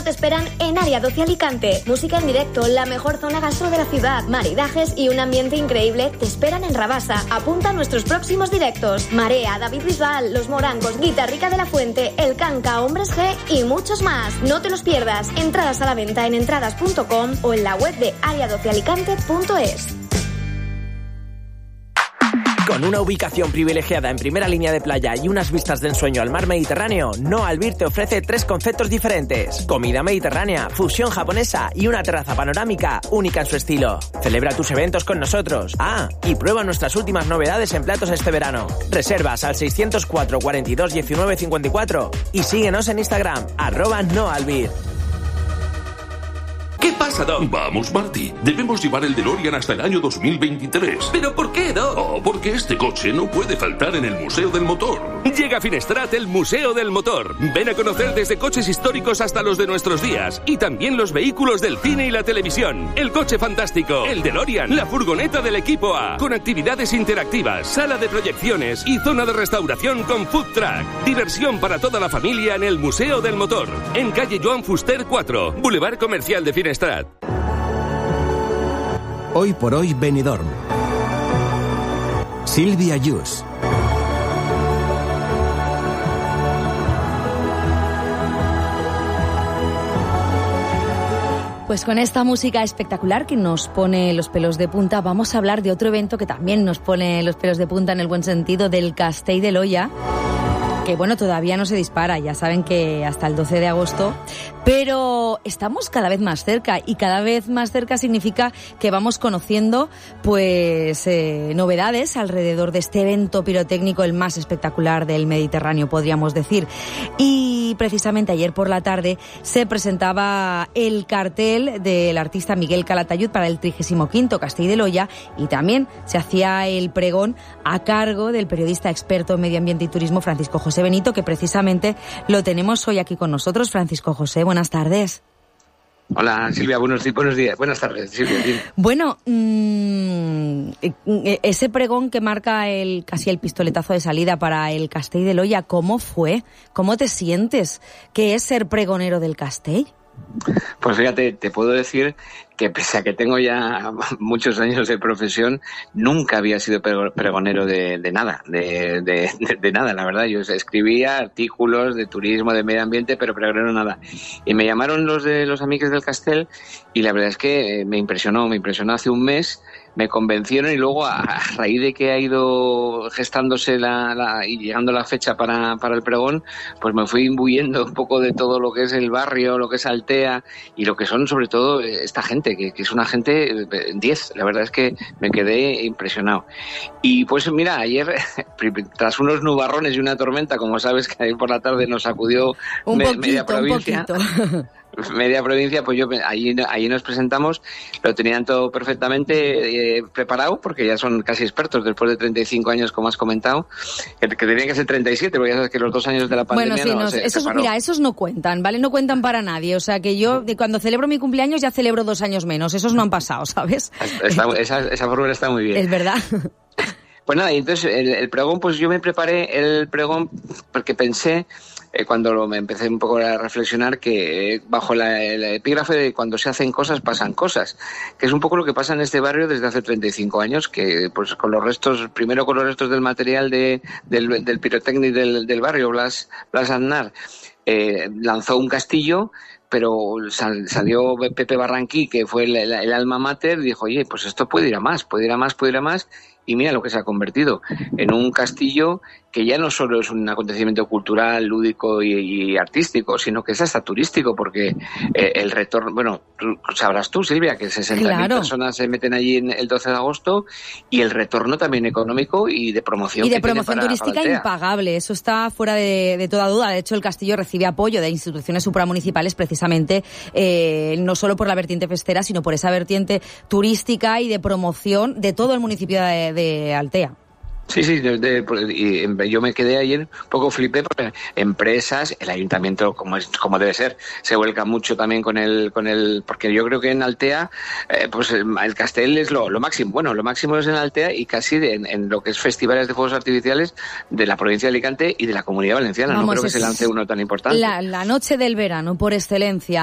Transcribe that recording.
te esperan en Área 12 Alicante. Música en directo, la mejor zona gastro de la ciudad, maridajes y un ambiente increíble te esperan en Rabasa. Apunta a nuestros próximos directos. Marea, David Bisbal, Los Morancos, Guitarrica de la Fuente, El Canca, Hombres G y muchos más. No te los pierdas. Entradas a la venta en entradas.com o en la web de area12alicante.es. Con una ubicación privilegiada en primera línea de playa y unas vistas de ensueño al mar Mediterráneo, No Albir te ofrece 3 conceptos diferentes: comida mediterránea, fusión japonesa y una terraza panorámica única en su estilo. Celebra tus eventos con nosotros. Y prueba nuestras últimas novedades en platos este verano. Reservas al 604 42 19 54 y síguenos en Instagram, @NoAlbir. ¿Qué pasa, Doc? Vamos, Marty. Debemos llevar el DeLorean hasta el año 2023. ¿Pero por qué, Doc? Porque este coche no puede faltar en el Museo del Motor. Llega a Finestrat el Museo del Motor. Ven a conocer desde coches históricos hasta los de nuestros días. Y también los vehículos del cine y la televisión. El coche fantástico, el DeLorean, la furgoneta del equipo A. Con actividades interactivas, sala de proyecciones y zona de restauración con food truck. Diversión para toda la familia en el Museo del Motor. En calle Joan Fuster 4, Boulevard Comercial de Finestrat. Hoy por hoy Benidorm. Silvia Yus. Pues con esta música espectacular que nos pone los pelos de punta, vamos a hablar de otro evento que también nos pone los pelos de punta en el buen sentido, del Castell de l'Olla. Que bueno, todavía no se dispara, ya saben que hasta el 12 de agosto, pero estamos cada vez más cerca, y cada vez más cerca significa que vamos conociendo pues novedades alrededor de este evento pirotécnico, el más espectacular del Mediterráneo, podríamos decir. Y precisamente ayer por la tarde se presentaba el cartel del artista Miguel Calatayud para el 35º Castell de l'Olla, y también se hacía el pregón a cargo del periodista experto en medio ambiente y turismo Francisco José Benito, que precisamente lo tenemos hoy aquí con nosotros. Francisco José, buenas tardes. Hola Silvia, buenos días, buenas tardes Silvia. Bueno, ese pregón que marca casi el pistoletazo de salida para el Castell de l'Olla, ¿cómo fue? ¿Cómo te sientes? ¿Qué es ser pregonero del Castell? Pues fíjate, te puedo decir que pese a que tengo ya muchos años de profesión, nunca había sido pregonero de nada, de nada, la verdad. Yo escribía artículos de turismo, de medio ambiente, pero pregonero nada. Y me llamaron los de los amigos del Castell, y la verdad es que me impresionó hace un mes. Me convencieron, y luego a raíz de que ha ido gestándose y llegando la fecha para el pregón, pues me fui imbuyendo un poco de todo lo que es el barrio, lo que es Altea y lo que son sobre todo esta gente, que es una gente 10. La verdad es que me quedé impresionado. Y pues mira, ayer, tras unos nubarrones y una tormenta, como sabes que ayer por la tarde nos sacudió media provincia. Media provincia, pues allí nos presentamos, lo tenían todo perfectamente preparado, porque ya son casi expertos después de 35 años, como has comentado, que tenían que ser 37, porque ya sabes que los 2 años de la pandemia esos no cuentan, ¿vale? No cuentan para nadie, o sea que yo cuando celebro mi cumpleaños ya celebro 2 años menos, esos no han pasado, ¿sabes? Esa fórmula está muy bien. Es verdad. Pues nada, y entonces el pregón, pues yo me preparé el pregón porque pensé, cuando me empecé un poco a reflexionar, que bajo el epígrafe de cuando se hacen cosas, pasan cosas, que es un poco lo que pasa en este barrio desde hace 35 años, que pues con los restos del material del pirotécnico del barrio, Blas Aznar, lanzó un castillo, pero salió Pepe Barranquí, que fue el alma mater, y dijo, oye, pues esto puede ir a más, y mira lo que se ha convertido en un castillo que ya no solo es un acontecimiento cultural, lúdico y artístico, sino que es hasta turístico, porque el retorno, bueno, sabrás tú, Silvia, que 60.000 personas se meten allí en el 12 de agosto, y el retorno también económico y de promoción. Y de promoción turística impagable, eso está fuera de toda duda. De hecho, el castillo recibe apoyo de instituciones supramunicipales precisamente, no solo por la vertiente festera, sino por esa vertiente turística y de promoción de todo el municipio de Altea. Sí, yo me quedé ayer un poco flipé, porque empresas, el ayuntamiento, como debe ser, se vuelca mucho también con el porque yo creo que en Altea, pues el Castell es lo máximo. Bueno, lo máximo es en Altea, y casi en lo que es festivales de fuegos artificiales de la provincia de Alicante y de la Comunidad Valenciana. Vamos, no creo que se lance uno tan importante. La noche del verano, por excelencia.